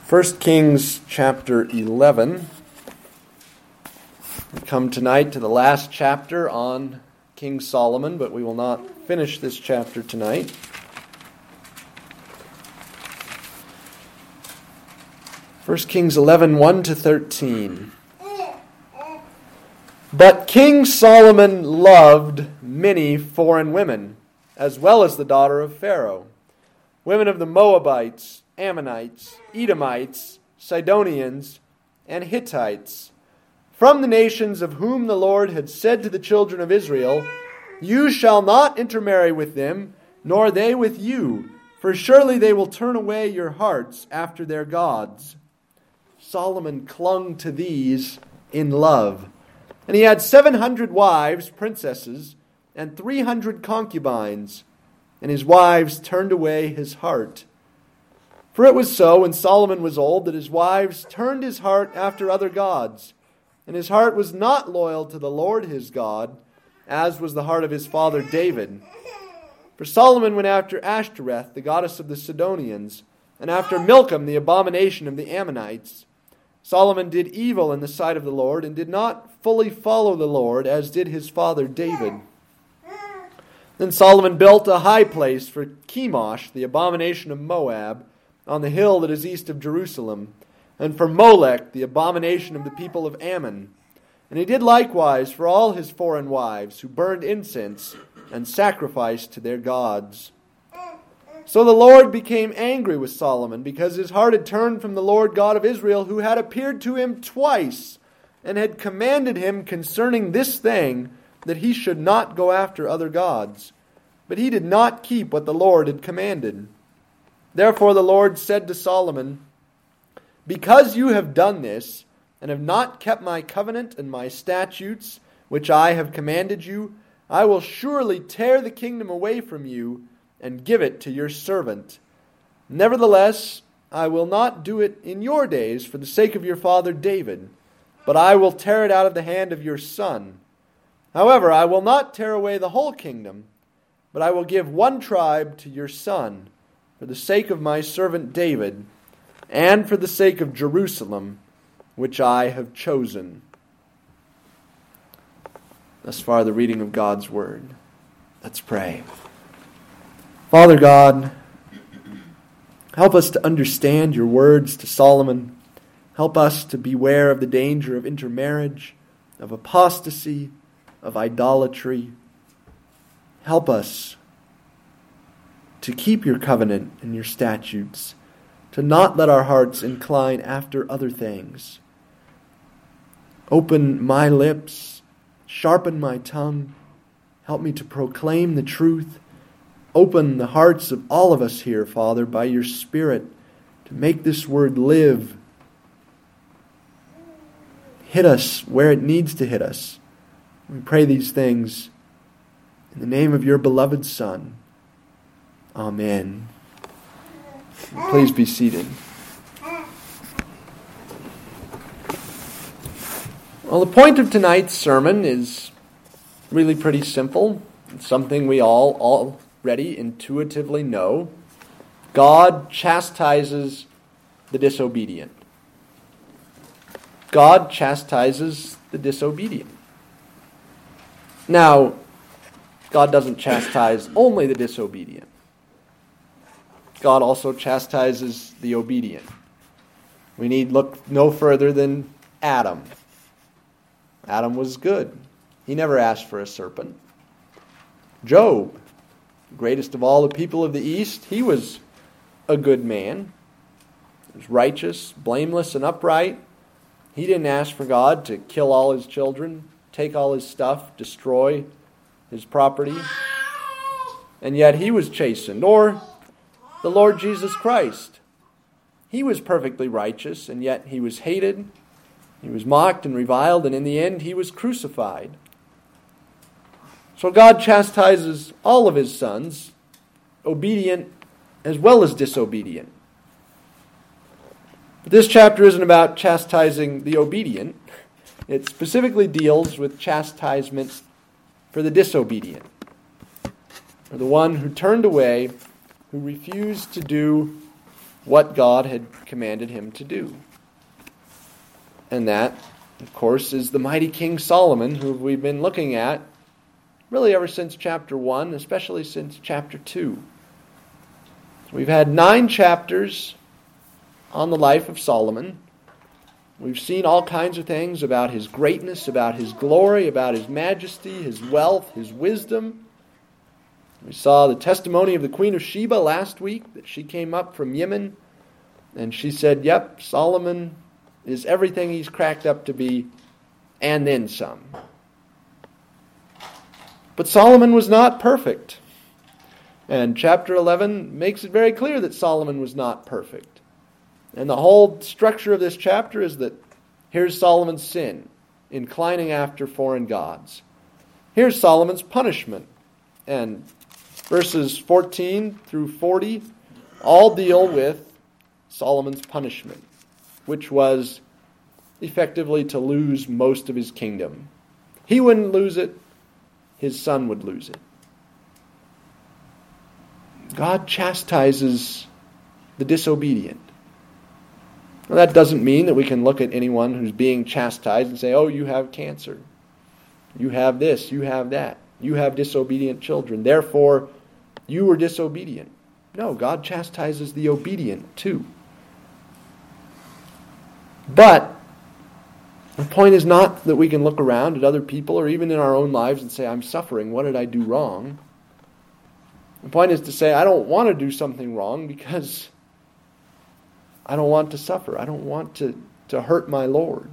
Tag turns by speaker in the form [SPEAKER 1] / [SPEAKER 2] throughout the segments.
[SPEAKER 1] 1 Kings chapter 11. We come tonight to the last chapter on King Solomon, but we will not finish this chapter tonight. First Kings 11, 1-13. But King Solomon loved many foreign women, as well as the daughter of Pharaoh, women of the Moabites, Ammonites, Edomites, Sidonians, and Hittites, from the nations of whom the Lord had said to the children of Israel, "You shall not intermarry with them, nor they with you, for surely they will turn away your hearts after their gods." Solomon clung to these in love. And he had 700 wives, princesses, and 300 concubines, and his wives turned away his heart. For it was so, when Solomon was old, that his wives turned his heart after other gods, and his heart was not loyal to the Lord his God, as was the heart of his father David. For Solomon went after Ashtoreth, the goddess of the Sidonians, and after Milcom, the abomination of the Ammonites. Solomon did evil in the sight of the Lord, and did not fully follow the Lord, as did his father David. Then Solomon built a high place for Chemosh, the abomination of Moab, on the hill that is east of Jerusalem, and for Molech, the abomination of the people of Ammon. And he did likewise for all his foreign wives, who burned incense and sacrificed to their gods. So the Lord became angry with Solomon, because his heart had turned from the Lord God of Israel, who had appeared to him twice, and had commanded him concerning this thing, that he should not go after other gods. But he did not keep what the Lord had commanded. Therefore the Lord said to Solomon, "Because you have done this, and have not kept my covenant and my statutes, which I have commanded you, I will surely tear the kingdom away from you, and give it to your servant. Nevertheless, I will not do it in your days for the sake of your father David, but I will tear it out of the hand of your son. However, I will not tear away the whole kingdom, but I will give one tribe to your son, for the sake of my servant David, and for the sake of Jerusalem, which I have chosen." Thus far the reading of God's word. Let's pray. Father God, help us to understand your words to Solomon. Help us to beware of the danger of intermarriage, of apostasy, of idolatry. Help us to keep your covenant and your statutes, to not let our hearts incline after other things. Open my lips, sharpen my tongue, help me to proclaim the truth. Open the hearts of all of us here, Father, by your Spirit, to make this word live. Hit us where it needs to hit us. We pray these things in the name of your beloved Son. Amen. Please be seated. Well, the point of tonight's sermon is really pretty simple. It's something we all already intuitively know. God chastises the disobedient. God chastises the disobedient. Now, God doesn't chastise only the disobedient. God also chastises the obedient. We need look no further than Adam. Adam was good. He never asked for a serpent. Job, the greatest of all the people of the East, he was a good man. He was righteous, blameless, and upright. He didn't ask for God to kill all his children, take all his stuff, destroy his property. And yet he was chastened. Or the Lord Jesus Christ. He was perfectly righteous, and yet he was hated. He was mocked and reviled, and in the end he was crucified. So God chastises all of his sons, obedient as well as disobedient. But this chapter isn't about chastising the obedient. It specifically deals with chastisement for the disobedient, for the one who turned away, who refused to do what God had commanded him to do. And that, of course, is the mighty King Solomon, who we've been looking at really ever since chapter 1, especially since chapter 2. We've had 9 chapters on the life of Solomon. We've seen all kinds of things about his greatness, about his glory, about his majesty, his wealth, his wisdom. We saw the testimony of the Queen of Sheba last week, that she came up from Yemen, and she said, yep, Solomon is everything he's cracked up to be, and then some. But Solomon was not perfect. And chapter 11 makes it very clear that Solomon was not perfect. And the whole structure of this chapter is that here's Solomon's sin, inclining after foreign gods. Here's Solomon's punishment. And verses 14 through 40 all deal with Solomon's punishment, which was effectively to lose most of his kingdom. He wouldn't lose it, his son would lose it. God chastises the disobedient. Now, that doesn't mean that we can look at anyone who's being chastised and say, oh, you have cancer. You have this, you have that. You have disobedient children. Therefore, you were disobedient. No, God chastises the obedient too. But the point is not that we can look around at other people or even in our own lives and say, I'm suffering. What did I do wrong? The point is to say, I don't want to do something wrong because I don't want to suffer. I don't want to hurt my Lord.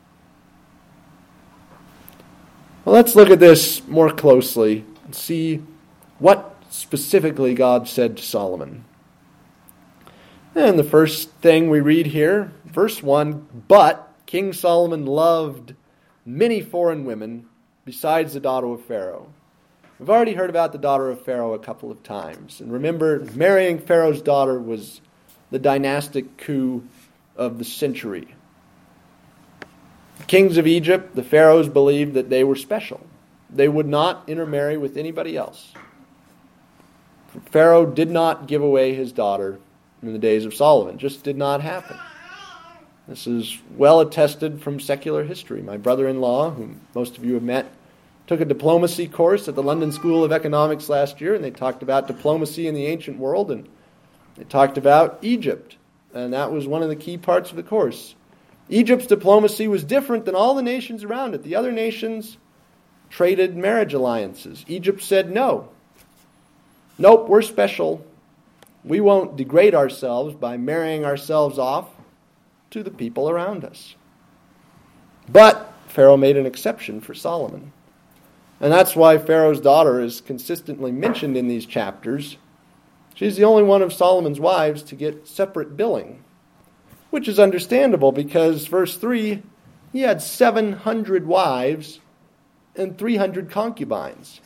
[SPEAKER 1] Well, let's look at this more closely and see what specifically God said to Solomon. And the first thing we read here, verse 1, but King Solomon loved many foreign women besides the daughter of Pharaoh. We've already heard about the daughter of Pharaoh a couple of times. And remember, marrying Pharaoh's daughter was the dynastic coup of the century. The kings of Egypt, the pharaohs, believed that they were special. They would not intermarry with anybody else. Pharaoh did not give away his daughter in the days of Solomon. It just did not happen. This is well attested from secular history. My brother-in-law, whom most of you have met, took a diplomacy course at the London School of Economics last year, and they talked about diplomacy in the ancient world, and they talked about Egypt, and that was one of the key parts of the course. Egypt's diplomacy was different than all the nations around it. The other nations traded marriage alliances. Egypt said no. Nope, we're special. We won't degrade ourselves by marrying ourselves off to the people around us. But Pharaoh made an exception for Solomon. And that's why Pharaoh's daughter is consistently mentioned in these chapters. She's the only one of Solomon's wives to get separate billing, which is understandable because, verse 3, he had 700 wives and 300 concubines.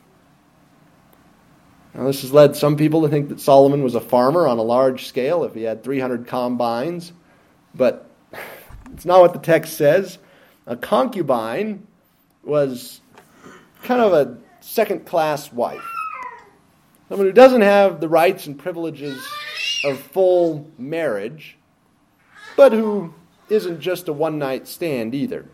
[SPEAKER 1] Now, this has led some people to think that Solomon was a farmer on a large scale if he had 300 concubines, but it's not what the text says. A concubine was kind of a second-class wife. Someone who doesn't have the rights and privileges of full marriage, but who isn't just a one-night stand either.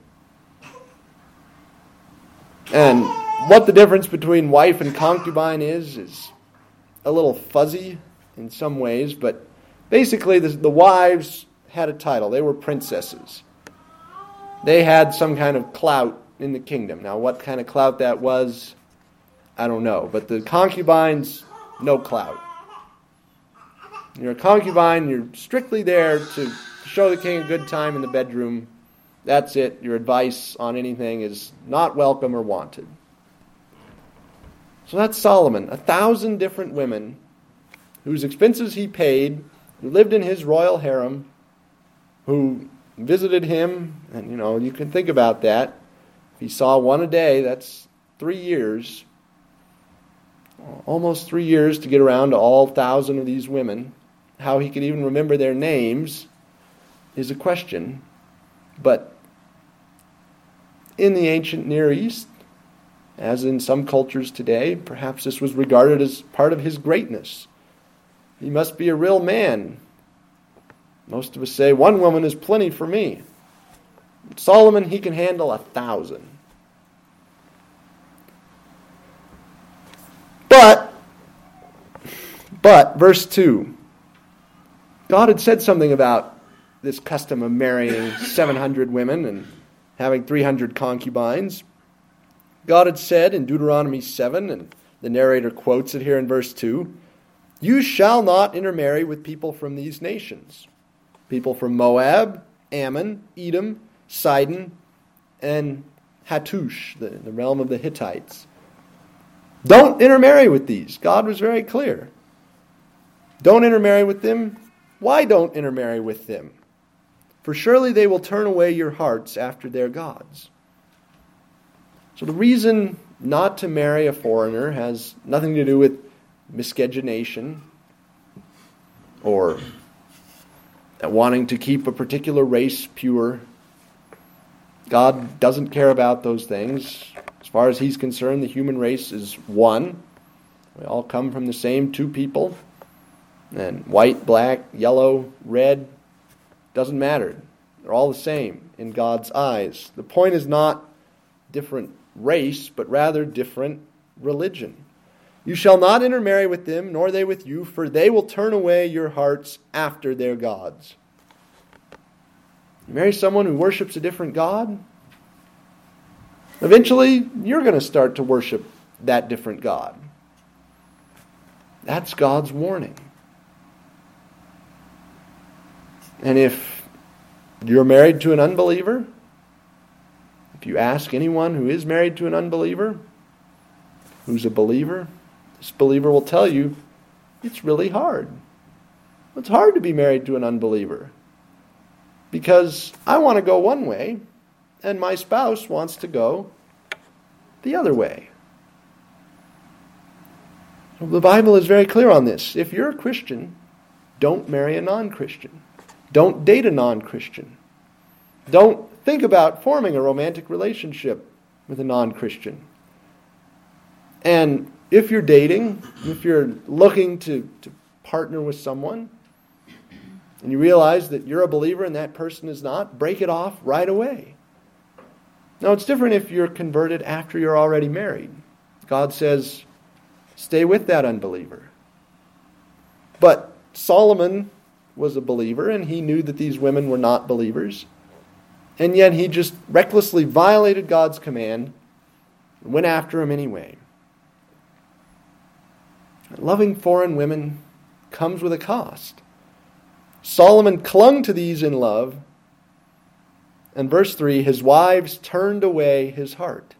[SPEAKER 1] And what the difference between wife and concubine is a little fuzzy in some ways, but basically the wives had a title. They were princesses. They had some kind of clout in the kingdom. Now, what kind of clout that was, I don't know. But the concubines, no clout. You're a concubine, you're strictly there to show the king a good time in the bedroom. That's it. Your advice on anything is not welcome or wanted. So that's Solomon. 1,000 different women whose expenses he paid, who lived in his royal harem, who visited him. And, you can think about that. If he saw one a day, that's 3 years. Almost 3 years to get around to all 1,000 of these women. How he could even remember their names is a question. But in the ancient Near East, as in some cultures today, perhaps this was regarded as part of his greatness. He must be a real man Most of us say, one woman is plenty for me. Solomon, he can handle 1,000. But, verse 2, God had said something about this custom of marrying 700 women and having 300 concubines. God had said in Deuteronomy 7, and the narrator quotes it here in verse 2, "You shall not intermarry with people from these nations." People from Moab, Ammon, Edom, Sidon, and Hattush, the realm of the Hittites. Don't intermarry with these. God was very clear. Don't intermarry with them. Why don't intermarry with them? For surely they will turn away your hearts after their gods. So the reason not to marry a foreigner has nothing to do with miscegenation or wanting to keep a particular race pure. God doesn't care about those things. As far as He's concerned, the human race is one. We all come from the same two people. And white, black, yellow, red, doesn't matter. They're all the same in God's eyes. The point is not different race, but rather different religion. You shall not intermarry with them, nor they with you, for they will turn away your hearts after their gods. You marry someone who worships a different god, eventually you're going to start to worship that different god. That's God's warning. And if you're married to an unbeliever, if you ask anyone who is married to an unbeliever, who's a believer, this believer will tell you it's really hard. It's hard to be married to an unbeliever because I want to go one way and my spouse wants to go the other way. The Bible is very clear on this. If you're a Christian, don't marry a non-Christian. Don't date a non-Christian. Don't think about forming a romantic relationship with a non-Christian. And if you're dating, if you're looking to partner with someone, and you realize that you're a believer and that person is not, break it off right away. Now, it's different if you're converted after you're already married. God says, stay with that unbeliever. But Solomon was a believer, and he knew that these women were not believers. And yet he just recklessly violated God's command and went after him anyway. Loving foreign women comes with a cost. Solomon clung to these in love. And verse 3, his wives turned away his heart.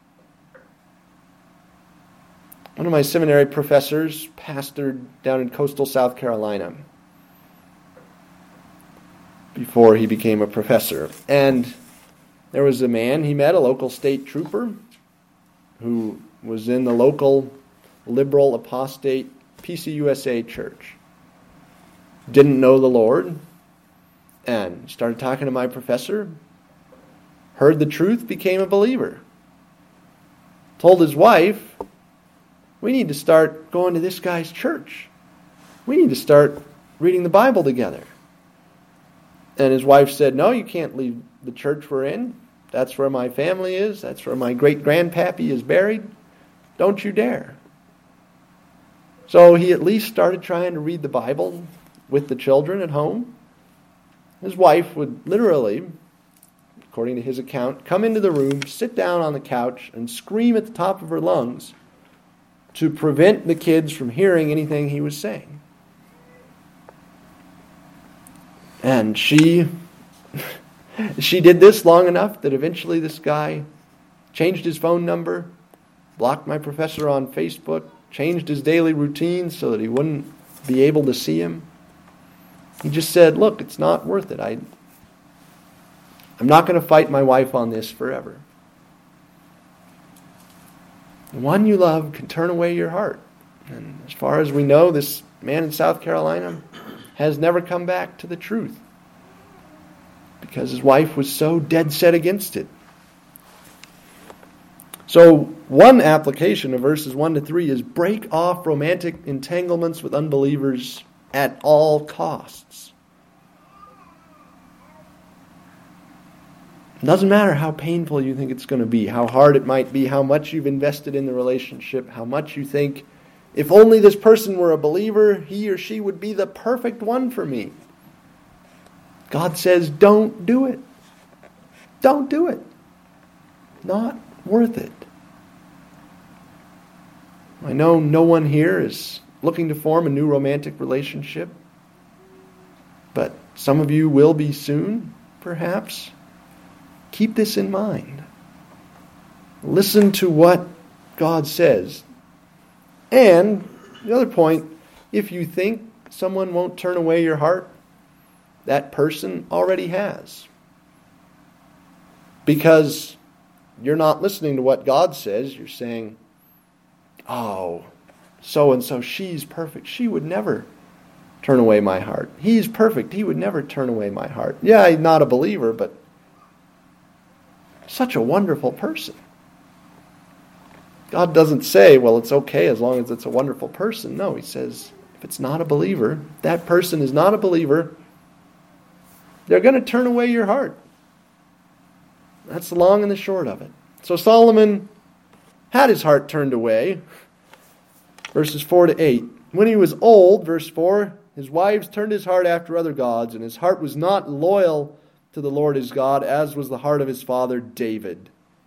[SPEAKER 1] One of my seminary professors pastored down in coastal South Carolina before he became a professor. And there was a man, he met a local state trooper who was in the local liberal apostate PCUSA church. Didn't know the Lord and started talking to my professor. Heard the truth, became a believer. Told his wife, we need to start going to this guy's church. We need to start reading the Bible together. And his wife said, no, you can't leave the church we're in. That's where my family is. That's where my great-grandpappy is buried. Don't you dare. So he at least started trying to read the Bible with the children at home. His wife would literally, according to his account, come into the room, sit down on the couch, and scream at the top of her lungs to prevent the kids from hearing anything he was saying. And she did this long enough that eventually this guy changed his phone number, blocked my professor on Facebook, changed his daily routine so that he wouldn't be able to see him. He just said, look, it's not worth it. I'm not going to fight my wife on this forever. The one you love can turn away your heart. And as far as we know, this man in South Carolina has never come back to the truth because his wife was so dead set against it. So one application of verses 1 to 3 is break off romantic entanglements with unbelievers at all costs. It doesn't matter how painful you think it's going to be, how hard it might be, how much you've invested in the relationship, how much you think, if only this person were a believer, he or she would be the perfect one for me. God says, don't do it. Don't do it. Not worth it. I know no one here is looking to form a new romantic relationship, but some of you will be soon, perhaps. Keep this in mind. Listen to what God says. And the other point, if you think someone won't turn away your heart, that person already has. Because you're not listening to what God says. You're saying, oh, so-and-so, she's perfect. She would never turn away my heart. He's perfect. He would never turn away my heart. Yeah, he's not a believer, but such a wonderful person. God doesn't say, well, it's okay as long as it's a wonderful person. No, he says, if it's not a believer, that person is not a believer, they're going to turn away your heart. That's the long and the short of it. So Solomon had his heart turned away. Verses 4 to 8. When he was old, verse 4, his wives turned his heart after other gods, and his heart was not loyal to the Lord his God, as was the heart of his father David.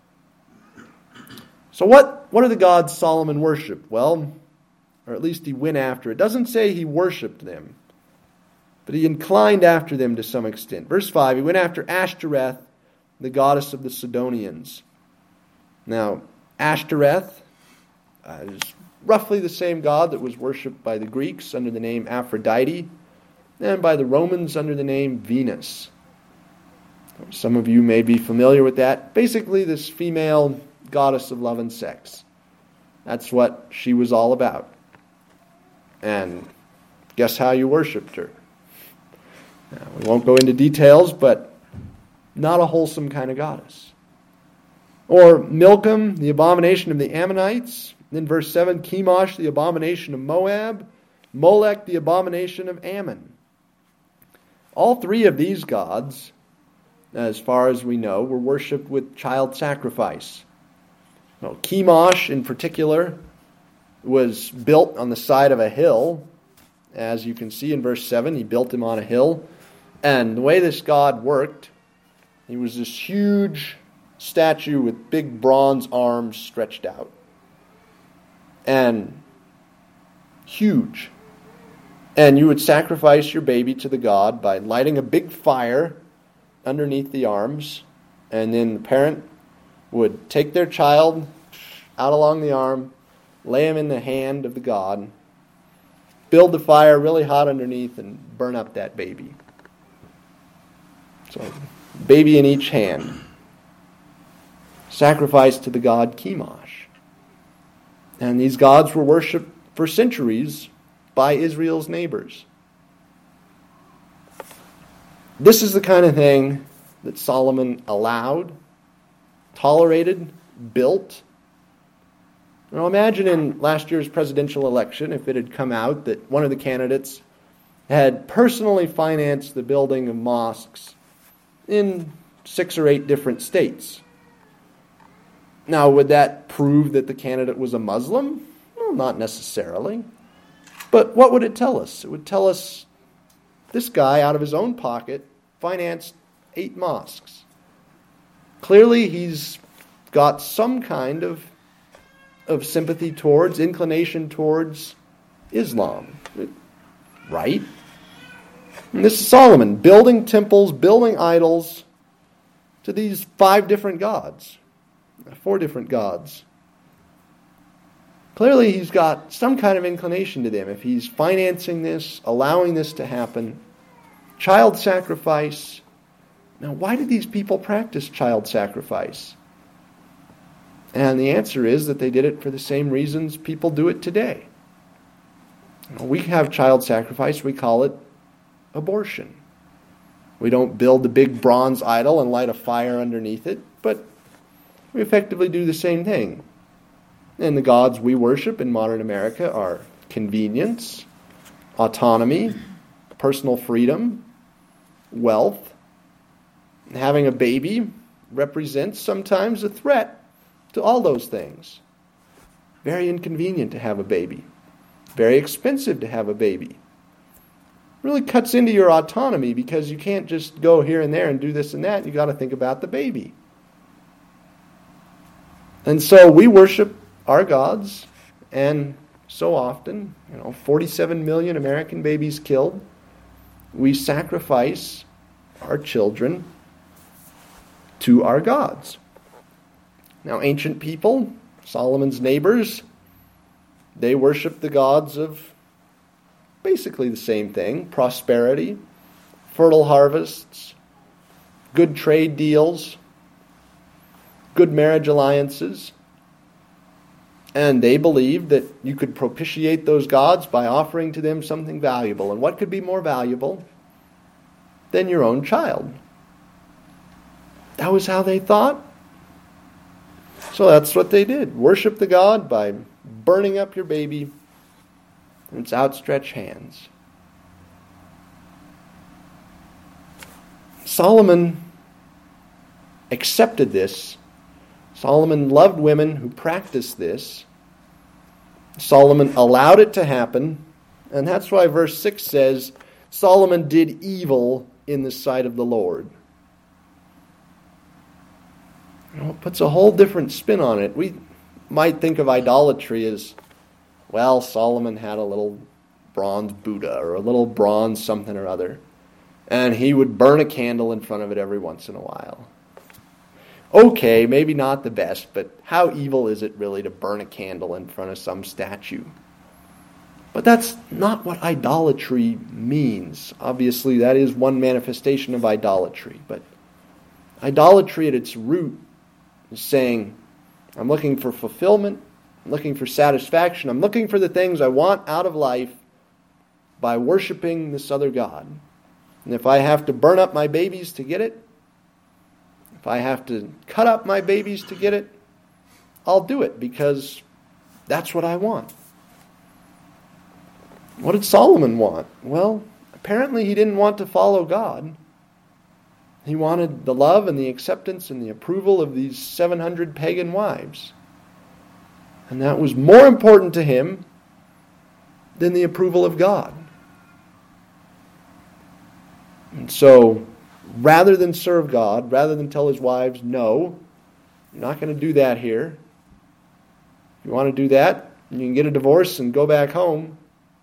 [SPEAKER 1] So what are the gods Solomon worshipped? Well, or at least he went after. It doesn't say he worshipped them, but he inclined after them to some extent. Verse 5, he went after Ashtoreth, the goddess of the Sidonians. Now, Ashtoreth is roughly the same god that was worshipped by the Greeks under the name Aphrodite, and by the Romans under the name Venus. Some of you may be familiar with that. Basically, this female goddess of love and sex. That's what she was all about. And guess how you worshipped her? Now, we won't go into details, but not a wholesome kind of goddess. Or Milcom, the abomination of the Ammonites. Then verse 7, Chemosh, the abomination of Moab. Molech, the abomination of Ammon. All three of these gods, as far as we know, were worshipped with child sacrifice. Now, Chemosh, in particular, was built on the side of a hill. As you can see in verse 7, he built him on a hill. And the way this god worked, he was this huge statue with big bronze arms stretched out. And huge. And you would sacrifice your baby to the god by lighting a big fire underneath the arms. And then the parent would take their child out along the arm, lay him in the hand of the god, build the fire really hot underneath, and burn up that baby. So, baby in each hand. Sacrificed to the god Chemosh. And these gods were worshipped for centuries by Israel's neighbors. This is the kind of thing that Solomon allowed, tolerated, built. Now imagine in last year's presidential election if it had come out that one of the candidates had personally financed the building of mosques in 6 or 8 different states. Now, would that prove that the candidate was a Muslim? Well, not necessarily. But what would it tell us? It would tell us this guy, out of his own pocket, financed 8 mosques. Clearly, he's got some kind of sympathy towards, inclination towards Islam. Right? And this is Solomon, building temples, building idols to these 5 different gods. 4 different gods. Clearly, he's got some kind of inclination to them. If he's financing this, allowing this to happen, child sacrifice. Now, why did these people practice child sacrifice? And the answer is that they did it for the same reasons people do it today. We have child sacrifice, we call it abortion. We don't build the big bronze idol and light a fire underneath it, but we effectively do the same thing. And the gods we worship in modern America are convenience, autonomy, personal freedom, wealth, having a baby, represents sometimes a threat to all those things. Very inconvenient to have a baby. Very expensive to have a baby. Really cuts into your autonomy because you can't just go here and there and do this and that. You've got to think about the baby. And so we worship our gods, and so often, 47 million American babies killed, we sacrifice our children to our gods. Now, ancient people, Solomon's neighbors, they worship the gods of basically the same thing: prosperity, fertile harvests, good trade deals, good marriage alliances. And they believed that you could propitiate those gods by offering to them something valuable. And what could be more valuable than your own child? That was how they thought. So that's what they did. Worship the god by burning up your baby in its outstretched hands. Solomon accepted this. Solomon loved women who practiced this. Solomon allowed it to happen. And that's why verse 6 says, Solomon did evil in the sight of the Lord. It puts a whole different spin on it. We might think of idolatry as, well, Solomon had a little bronze Buddha or a little bronze something or other, and he would burn a candle in front of it every once in a while. Okay, maybe not the best, but how evil is it really to burn a candle in front of some statue? But that's not what idolatry means. Obviously, that is one manifestation of idolatry, but idolatry at its root is saying, I'm looking for fulfillment, I'm looking for satisfaction, I'm looking for the things I want out of life by worshiping this other god. And if I have to burn up my babies to get it, if I have to cut up my babies to get it, I'll do it because that's what I want. What did Solomon want? Well, apparently he didn't want to follow God. He wanted the love and the acceptance and the approval of these 700 pagan wives. And that was more important to him than the approval of God. And so, rather than serve God, rather than tell his wives, no, you're not going to do that here. If you want to do that, you can get a divorce and go back home.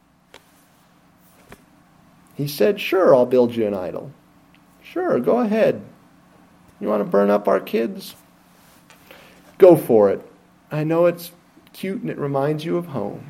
[SPEAKER 1] He said, sure, I'll build you an idol. Sure, go ahead. You want to burn up our kids? Go for it. I know it's cute and it reminds you of home.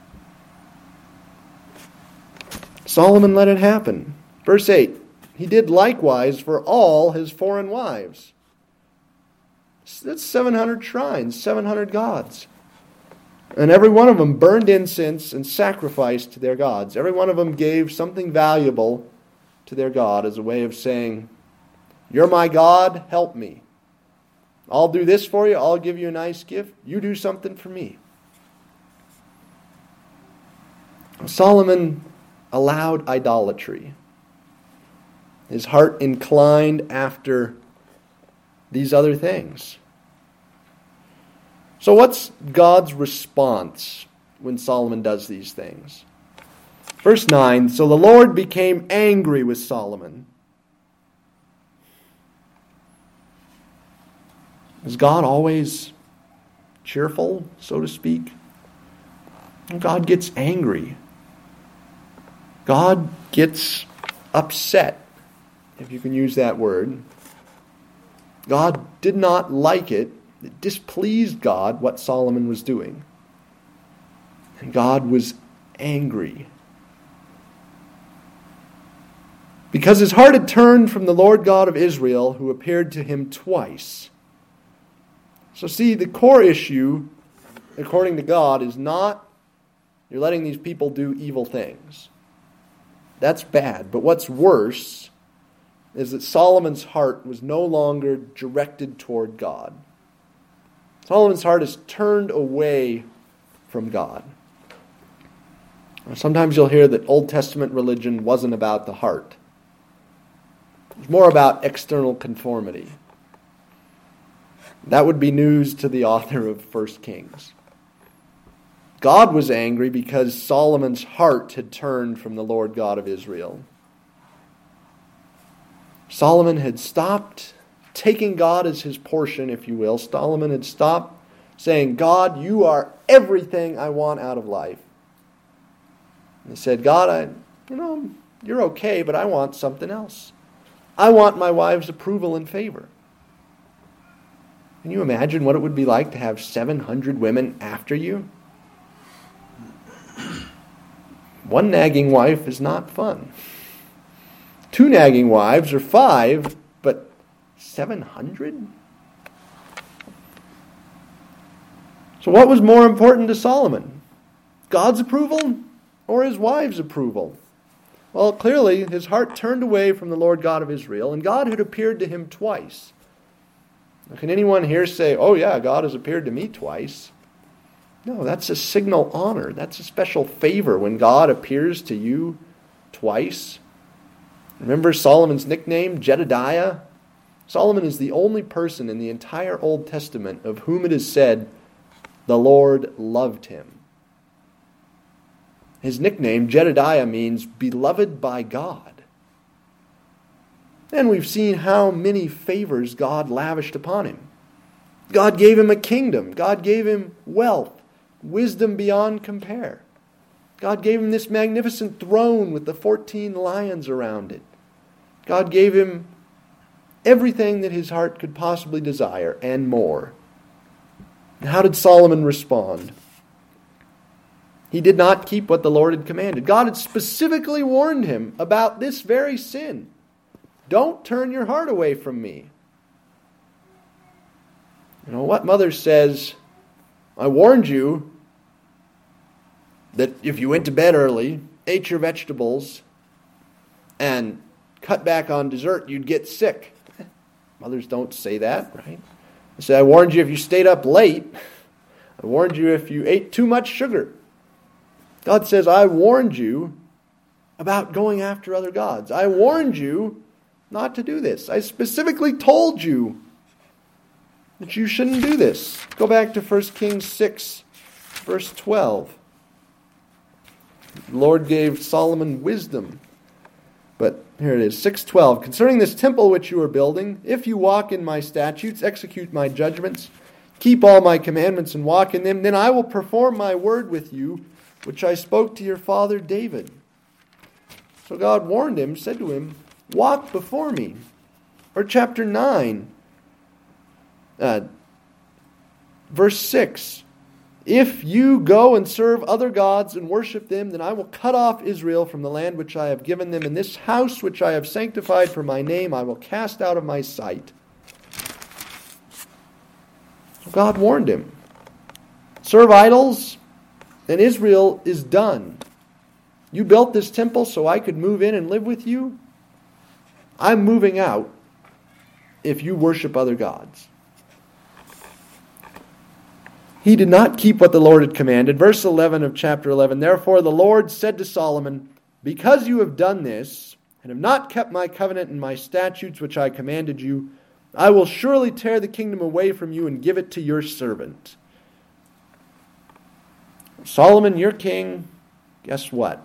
[SPEAKER 1] Solomon let it happen. Verse 8, he did likewise for all his foreign wives. That's 700 shrines, 700 gods. And every one of them burned incense and sacrificed to their gods. Every one of them gave something valuable to their God as a way of saying, you're my God, help me. I'll do this for you, I'll give you a nice gift, you do something for me. Solomon allowed idolatry. His heart inclined after these other things. So what's God's response when Solomon does these things? Verse 9, so the Lord became angry with Solomon. Is God always cheerful, so to speak? God gets angry. God gets upset, if you can use that word. God did not like it. It displeased God what Solomon was doing. And God was angry. Because his heart had turned from the Lord God of Israel, who appeared to him twice. So see, the core issue, according to God, is not you're letting these people do evil things. That's bad. But what's worse is that Solomon's heart was no longer directed toward God. Solomon's heart is turned away from God. Sometimes you'll hear that Old Testament religion wasn't about the heart. It was more about external conformity. That would be news to the author of 1 Kings. God was angry because Solomon's heart had turned from the Lord God of Israel. Solomon had stopped taking God as his portion, if you will. Solomon had stopped saying, God, you are everything I want out of life. And he said, God, you're okay, but I want something else. I want my wife's approval and favor. Can you imagine what it would be like to have 700 women after you? One nagging wife is not fun. 2 nagging wives or 5, but 700? So what was more important to Solomon? God's approval or his wife's approval? Well, clearly his heart turned away from the Lord God of Israel, and God had appeared to him twice. Now, can anyone here say, oh yeah, God has appeared to me twice? No, that's a signal honor. That's a special favor when God appears to you twice. Remember Solomon's nickname, Jedediah? Solomon is the only person in the entire Old Testament of whom it is said, the Lord loved him. His nickname, Jedediah, means beloved by God. And we've seen how many favors God lavished upon him. God gave him a kingdom. God gave him wealth. Wisdom beyond compare. God gave him this magnificent throne with the 14 lions around it. God gave him everything that his heart could possibly desire and more. And how did Solomon respond? He did not keep what the Lord had commanded. God had specifically warned him about this very sin. Don't turn your heart away from me. You know, what mother says, I warned you that if you went to bed early, ate your vegetables, and cut back on dessert, you'd get sick. Mothers don't say that, right? They say, I warned you if you stayed up late. I warned you if you ate too much sugar. God says, I warned you about going after other gods. I warned you not to do this. I specifically told you that you shouldn't do this. Go back to 1 Kings 6, verse 12. The Lord gave Solomon wisdom. But here it is, 6:12. Concerning this temple which you are building, if you walk in my statutes, execute my judgments, keep all my commandments and walk in them, then I will perform my word with you, which I spoke to your father David. So God warned him, said to him, walk before me. Or chapter 9, verse 6. If you go and serve other gods and worship them, then I will cut off Israel from the land which I have given them, and this house which I have sanctified for my name I will cast out of my sight. So God warned him. Serve idols, and Israel is done. You built this temple so I could move in and live with you. I'm moving out if you worship other gods. He did not keep what the Lord had commanded. Verse 11 of chapter 11, therefore the Lord said to Solomon, because you have done this, and have not kept my covenant and my statutes which I commanded you, I will surely tear the kingdom away from you and give it to your servant. Solomon, your king, guess what?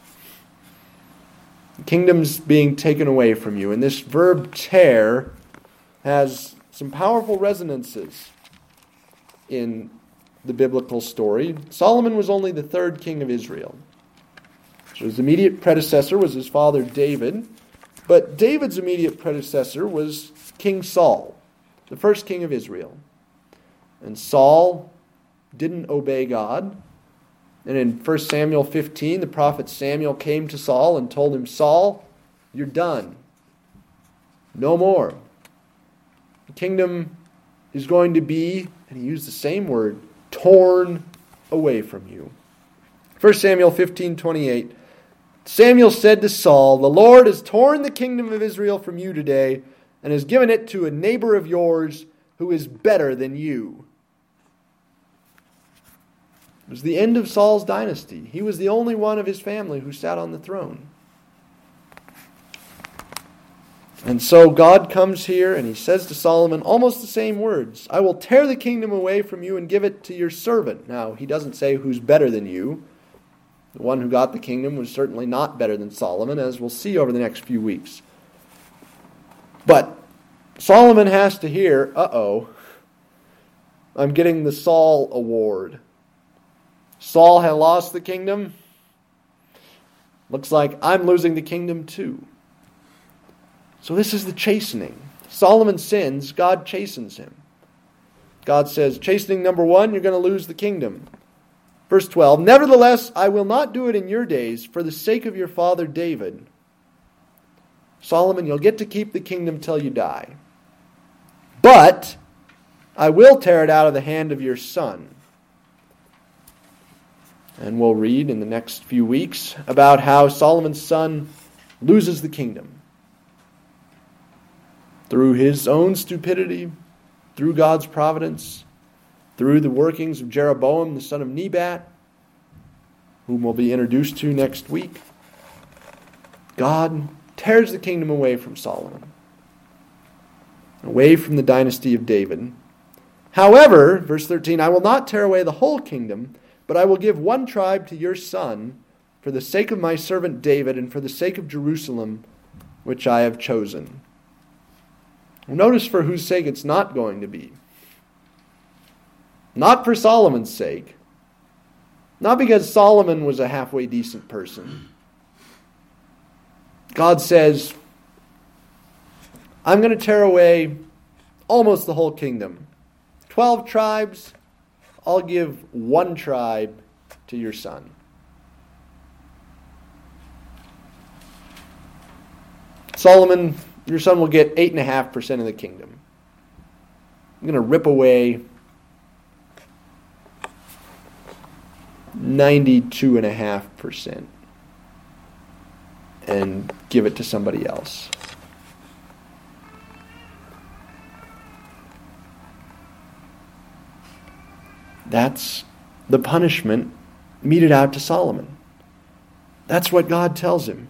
[SPEAKER 1] The kingdom's being taken away from you. And this verb tear has some powerful resonances in the biblical story. Solomon was only the 3rd king of Israel. So his immediate predecessor was his father David. But David's immediate predecessor was King Saul, the 1st king of Israel. And Saul didn't obey God. And in 1 Samuel 15, the prophet Samuel came to Saul and told him, Saul, you're done. No more. The kingdom is going to be, and he used the same word, torn away from you. 1 Samuel 15:28. Samuel said to Saul, the Lord has torn the kingdom of Israel from you today and has given it to a neighbor of yours who is better than you. It was the end of Saul's dynasty. He was the only one of his family who sat on the throne. And so God comes here and he says to Solomon almost the same words. I will tear the kingdom away from you and give it to your servant. Now, he doesn't say who's better than you. The one who got the kingdom was certainly not better than Solomon, as we'll see over the next few weeks. But Solomon has to hear, I'm getting the Saul award. Saul had lost the kingdom. Looks like I'm losing the kingdom too. So this is the chastening. Solomon sins, God chastens him. God says, chastening number 1, you're going to lose the kingdom. Verse 12, nevertheless, I will not do it in your days for the sake of your father David. Solomon, you'll get to keep the kingdom till you die. But I will tear it out of the hand of your son. And we'll read in the next few weeks about how Solomon's son loses the kingdom. Through his own stupidity, through God's providence, through the workings of Jeroboam, the son of Nebat, whom we'll be introduced to next week, God tears the kingdom away from Solomon, away from the dynasty of David. However, verse 13, I will not tear away the whole kingdom, but I will give one tribe to your son for the sake of my servant David and for the sake of Jerusalem, which I have chosen. Notice for whose sake it's not going to be. Not for Solomon's sake. Not because Solomon was a halfway decent person. God says, I'm going to tear away almost the whole kingdom. 12 tribes, I'll give one tribe to your son. Solomon, your son will get 8.5% of the kingdom. I'm going to rip away 92.5% and give it to somebody else. That's the punishment meted out to Solomon. That's what God tells him.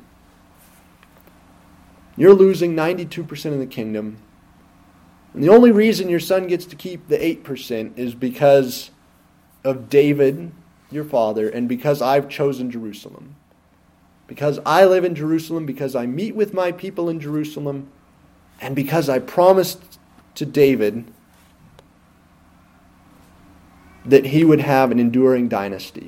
[SPEAKER 1] You're losing 92% of the kingdom. And the only reason your son gets to keep the 8% is because of David, your father, and because I've chosen Jerusalem. Because I live in Jerusalem, because I meet with my people in Jerusalem, and because I promised to David that he would have an enduring dynasty.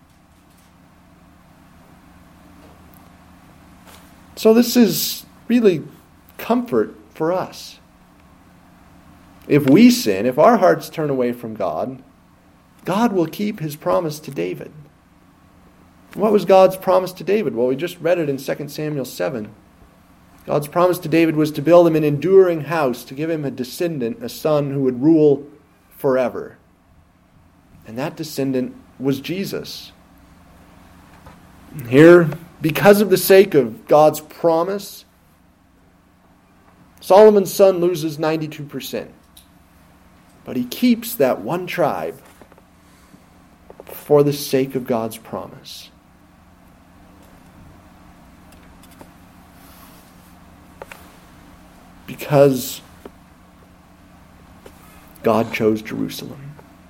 [SPEAKER 1] So this is really comfort for us. If we sin, if our hearts turn away from God, God will keep his promise to David. What was God's promise to David? Well, we just read it in 2 Samuel 7. God's promise to David was to build him an enduring house, to give him a descendant, a son who would rule forever. And that descendant was Jesus. Here, because of the sake of God's promise, Solomon's son loses 92%. But he keeps that one tribe for the sake of God's promise. Because God chose Jerusalem.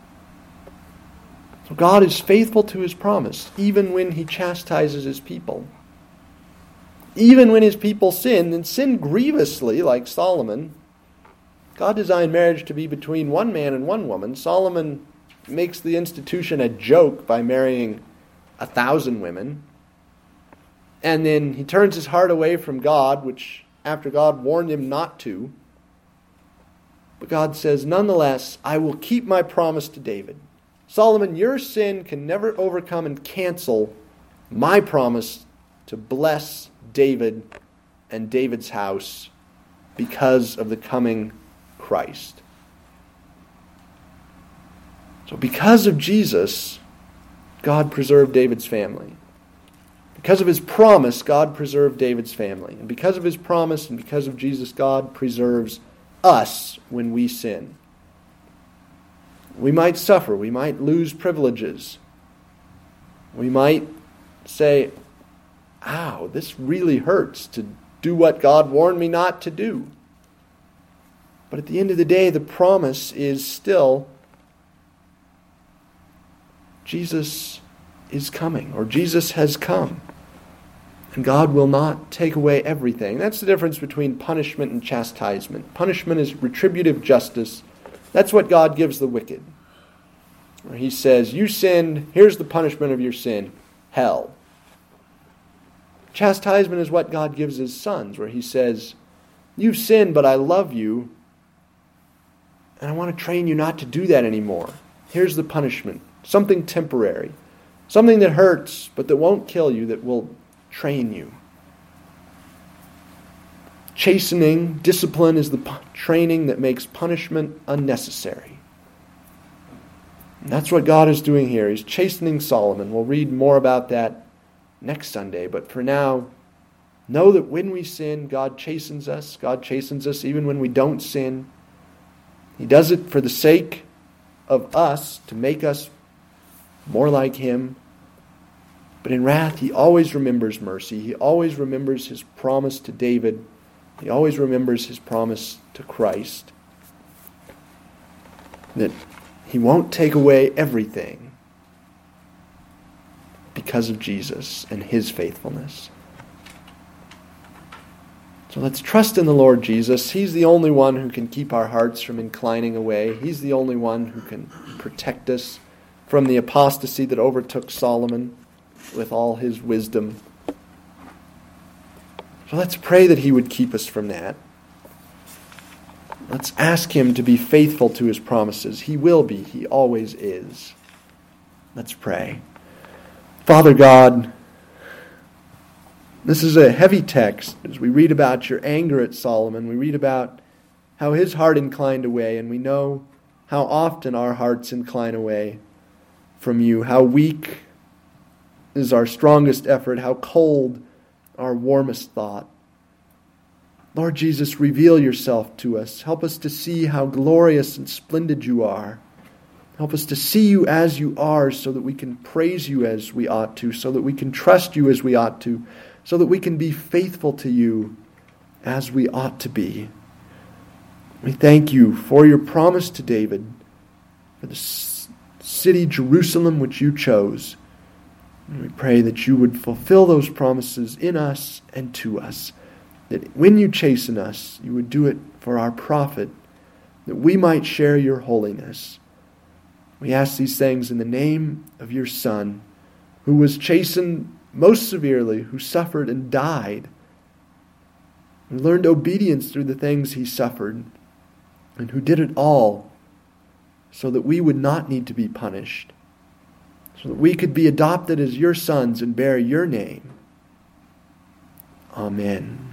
[SPEAKER 1] So God is faithful to his promise, even when he chastises his people. Even when his people sin, and sin grievously, like Solomon. God designed marriage to be between one man and one woman. Solomon makes the institution a joke by marrying 1,000 women. And then he turns his heart away from God, which after God warned him not to. But God says, nonetheless, I will keep my promise to David. Solomon, your sin can never overcome and cancel my promise to bless David and David's house because of the coming Christ. So because of Jesus, God preserved David's family. Because of his promise, God preserved David's family. And because of his promise and because of Jesus, God preserves us when we sin. We might suffer. We might lose privileges. We might say, ow, this really hurts to do what God warned me not to do. But at the end of the day, the promise is still Jesus is coming, or Jesus has come. And God will not take away everything. That's the difference between punishment and chastisement. Punishment is retributive justice. That's what God gives the wicked. Where He says, you sinned, here's the punishment of your sin, hell. Chastisement is what God gives His sons, where He says, you've sinned, but I love you, and I want to train you not to do that anymore. Here's the punishment. Something temporary. Something that hurts, but that won't kill you, that will train you. Chastening, discipline is the training that makes punishment unnecessary. And that's what God is doing here. He's chastening Solomon. We'll read more about that next Sunday. But for now, know that when we sin, God chastens us. God chastens us even when we don't sin. He does it for the sake of us, to make us more like Him. But in wrath, He always remembers mercy. He always remembers His promise to David. He always remembers His promise to Christ. That He won't take away everything because of Jesus and His faithfulness. So let's trust in the Lord Jesus. He's the only one who can keep our hearts from inclining away. He's the only one who can protect us from the apostasy that overtook Solomon with all his wisdom. So let's pray that He would keep us from that. Let's ask Him to be faithful to His promises. He will be. He always is. Let's pray. Father God, this is a heavy text. As we read about your anger at Solomon, we read about how his heart inclined away, and we know how often our hearts incline away from you, how weak is our strongest effort, how cold our warmest thought. Lord Jesus, reveal yourself to us. Help us to see how glorious and splendid you are. Help us to see you as you are so that we can praise you as we ought to, so that we can trust you as we ought to, so that we can be faithful to you as we ought to be. We thank you for your promise to David, for the city Jerusalem which you chose. And we pray that you would fulfill those promises in us and to us, that when you chasten us, you would do it for our profit, that we might share your holiness. We ask these things in the name of your Son, who was chastened most severely, who suffered and died, who learned obedience through the things He suffered, and who did it all so that we would not need to be punished, so that we could be adopted as your sons and bear your name. Amen.